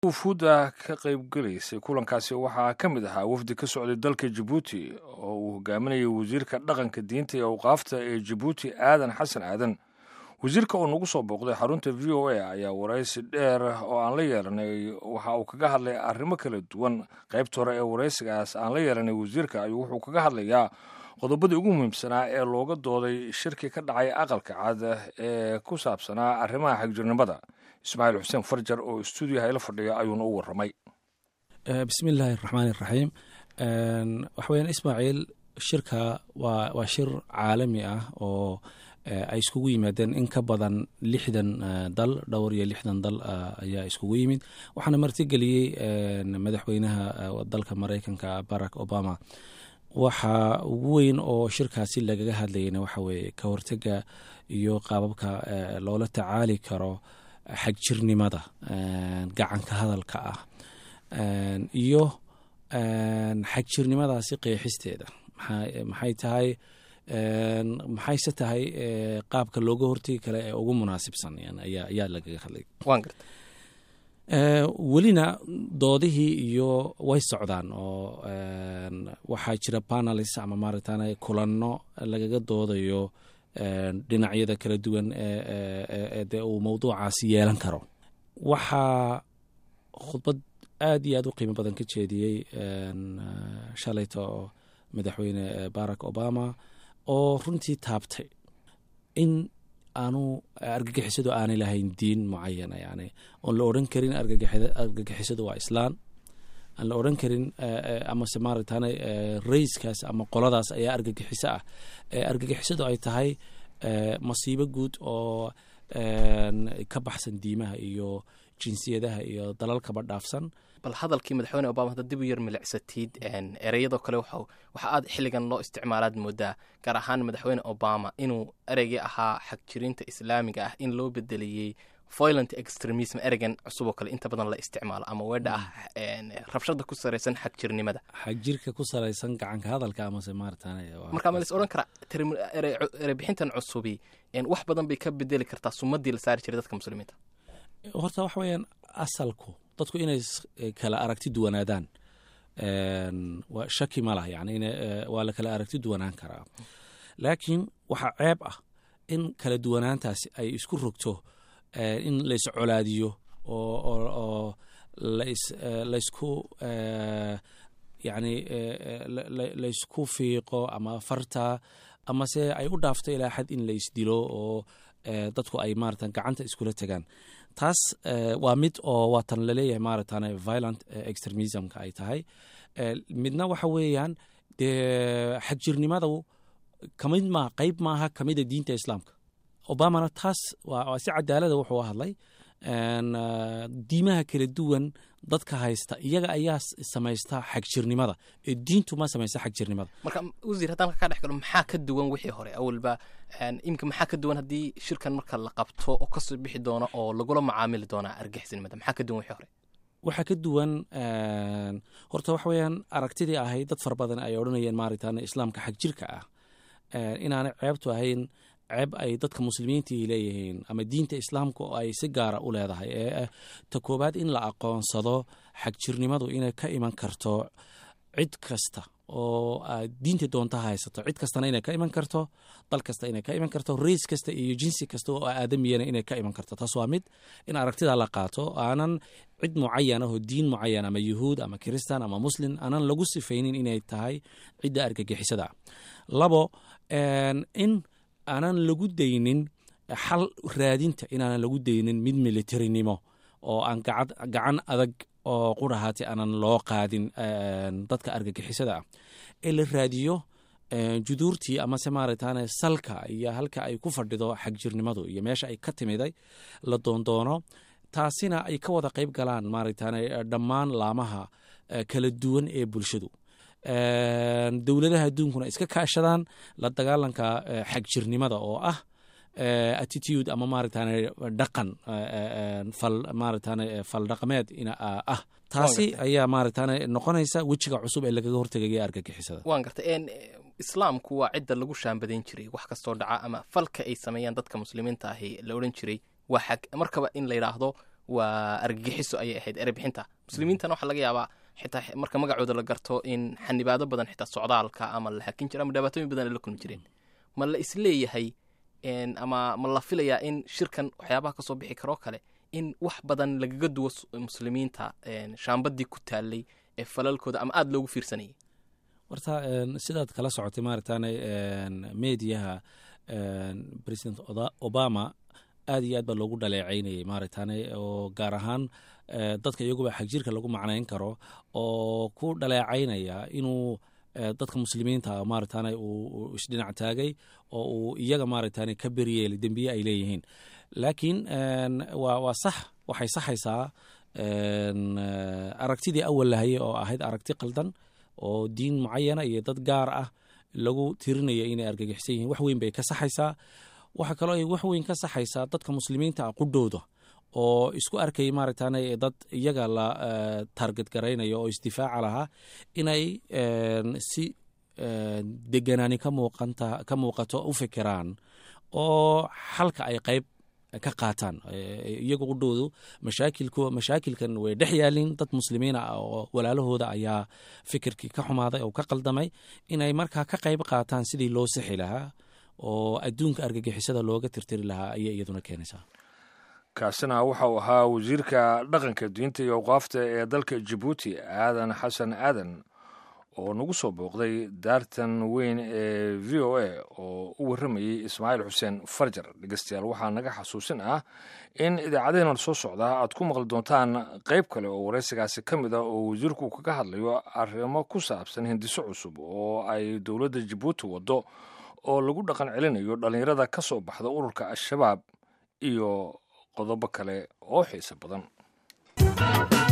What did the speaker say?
wufuudda ka qaybgalaysay kulankaasi waxaa ka mid ahaa wafdi ka socday dalka Djibouti oo uu hogaaminayay wasiirka dhaqanka diinta iyo awqaafta ee Djibouti Aadan Xasan Aadan. wasiirka oo nagu soo booqday xarunta VOA ayaa waraysi dheer oo aan la yeelanay waxa uu kaga hadlay arrimo kala duwan. qaybta hore ee waraysigaas aan la yeelanay wasiirka ayuu wuxuu kaga hadlayaa qodobadii ugu muhiimsanaa ee looga dooday shirki ka dhacay aqalka cad ee ku saabsanaa arrimaha xagjirnimada. ismaaciil xuseen farjar oo stuudiyaha ila fadhiya ayuuna u warramay. bismillaahi raxmaani raxiim. waxaweyaan ismaaciil, shirka waa shir caalami ah oo ay iskugu yimaadeen in ka badan 60 dal, dhowr iyo 60 dal ayaa iskugu yimid. waxaana martigeliyey madaxweynaha dalka Mareykanka Barack Obama. waxa ugu weyn oo shirkaasi lagaga hadlayna waxa weeye ka hortaga iyo qaababka loola tacaali karo xagjirnimada gacanka hadalka ah iyo xagjirnimadaasi qeexisteeda maxay tahay, maxayse tahay qaabka looga hortegi kale ee ugu munaasibsan ayaa lagaga hadlay. welina doodihii iyo way socdaan oo waxaa jira panelis ama maaragtaan kulanno lagaga doodayo dhinacyada kala duwan dee uu mawduucaasi yeelan karo. waxaa khudbad aad iyo aad u qiimo badan ka jeediyey shalayto madaxweyne Barack Obama oo runtii taabtay in aanu argagixisadu aanay lahayn diin mucayana, yani oon la odhan karin argagixisadu waa islaan, aan la odhan karin amase maaragtaan rayskaas ama qoladaas ayaa argagixiso ah. argagixisadu ay tahay masiibo guud oo ka baxsan diimaha iyo jinsiyadaha iyo dalalkaba dhaafsan. bal hadalkii madaxweyne Obama hadda dib u yar milicsatid ereyadoo kale waxa aad xilligan loo isticmaalaad moodaa, gaar ahaan madaxweyne Obama inuu ereygii ahaa xagjirinta islaamiga ah in loo bedeliyey violent extremism, ereygan cusub oo kale inta badan la isticmaalo ama weedha ah rabshada ku saraysan xagjirnimada, xagjirka ku saraysan gacanka hadalka amase maartaan. marka ma la is odhan karaa erey bixintan cusubi wax badan bay ka bedeli kartaa sumadii la saari jiray dadka muslimiinta? horta waxa weeyaan asalku dadku inay kala aragti duwanaadaan shaki ma lah, yani waa la kala aragti duwanaan karaa, laakiin waxaa ceeb ah in kala duwanaantaasi ay isku rogto in lays colaadiyo oo laysku yani laysku fiiqo ama farta, amase ay u dhaafto ilaa xad in laysdilo oo dadku ay maaratan gacanta iskula tagaan. taas waa mid oo waatan laleeyahay maaratan violent extremismka ay tahay. midna waxa weeyaan dee xagjirnimadu kamid ma qayb maaha kamida diinta islaamka. Obamana taas waa si cadaalada wuxuu hadlay diimaha kala duwan dadka haysta iyaga ayaa samaysta xagjirnimada ee diintu ma samaysta xagjirnimada. marka wasiir haddaan ka dhex galo maxaa ka duwan wixii hore awalba imka maxaa ka duwan haddii shirkan marka la qabto oo kasoo bixi doono oo lagula macaamili doonaa argixisnimada, maxaa ka duwan wixii hore? waxaa ka duwan horta waxa weeyaan aragtidii ahayd dad fara badan ay odhanayeen maaragtaan islaamka xagjirka ah inaanay ceebtu ahayn ceeb ay dadka muslimiintii leeyihiin ama diinta islaamka oo ay si gaara u leedahay. ta koobaad in la aqoonsado xagjirnimadu inay ka iman karto cid kasta oo diinta doonta haysato, cid kastana inay ka iman karto, dal kasta inay ka iman karto, rays kasta iyo jinsi kasta oo aadamiyana inay ka iman karto. taas waa mid in aragtida la qaato, aanan cid mucayan oo diin mucayan ama yuhuud ama kiristaan ama muslim aanan lagu sifaynin inay tahay cidda argagixisada. labo, in aanan lagu daynin xal raadinta, inaanan lagu daynin mid militarinimo oo aan gacan adag oo qurahaati aanan loo qaadin dadka argagixisada ah, ee la raadiyo juduurtii amase maaragtaan salka iyo halka ay ku fadhido xagjirnimadu iyo meesha ay ka timiday la doondoono. taasina ay ka wada qayb galaan maaragtaan dhammaan laamaha kala duwan ee bulshadu. dowladaha adduunkuna iska kaashadaan la dagaalanka xagjirnimada oo ah attitude ama maaragtaan dhaqan maaragtaan fal dhaqameed ah. taasi ayaa maaragtaan noqonaysa wejiga cusub ee lagaga hortegaya argagixisada. waan gartay islaamku waa cidda lagu shaambadayn jiray wax kastoo dhaca ama falka ay sameeyaan dadka muslimiinta ahi la odhan jiray waa xag, markaba in la yidhaahdo waa argagixiso ayay ahayd erebixinta muslimiintana waxaa laga yaabaa xitaa marka magacooda la garto in xanibaado badan xitaa socdaalka ama la hakin jira ama dhibaatooyin badan ay la kulmi jireen ma la isleeyahay ama ma la filayaa in shirkan waxyaabaha kasoo bixi karoo kale in wax badan lagaga duwo muslimiinta shaambadii ku taalay ee falalkooda ama aada loogu fiirsanayay warta sidaad kala socotay maaragtaan mediaha president obama aad iyo aad baa loogu dhaleecaynayay maaragtaan oo gaar ahaan dadka iyaguba xagjirka lagu macnayn karo oo ku dhaleecaynaya inuu dadka muslimiinta maaragtaan uu isdhinac taagay oo uu iyaga maaragtaan ka beryeelay dembiye ay leeyihiin laakiin waa sax waxay saxaysaa aragtidii awal lahayay oo ahayd aragti qaldan oo diin mucayana iyo dad gaar ah lagu tirinaya inay argagixsan yihiin wax weyn bay ka saxaysaa waxaa kaloo ay wax weyn ka saxaysaa dadka muslimiinta ah qudhooda oo isku arkayay maaragtaan dad iyaga la target garaynayo oo isdifaaca lahaa inay si deganaani ka muuqato u fikiraan oo xalka ay qayb ka qaataan iyagu qudhoodu mashaakilkan way dhex yaalin dad muslimiin ah oo walaalahooda ayaa fikirkii ka xumaaday oo ka qaldamay inay markaa ka qayb qaataan sidii loo sixi lahaa oo adduunka argagixisada looga tirtiri lahaa ayay iyaduna keenaysaa kaasina waxau ahaa wasiirka dhaqanka diinta iyo awqaafta ee dalka jabuuti aadan xasan aadan oo nagu soo booqday daartan weyn ee v o a oo u warramayey ismaaciil xuseen farjar dhegeystayaal waxaa naga xasuusin ah in idaacadeenan soo socdaa aad ku maqli doontaan qayb kale oo waraysigaasi ka mid ah oo wasiirku kaga hadlayo arrimo ku saabsan hindiso cusub oo ay dowladda jabuuti waddo oo lagu dhaqan celinayo dhallinyarada ka soo baxda ururka al-shabaab iyo qodobo kale oo xiiso badan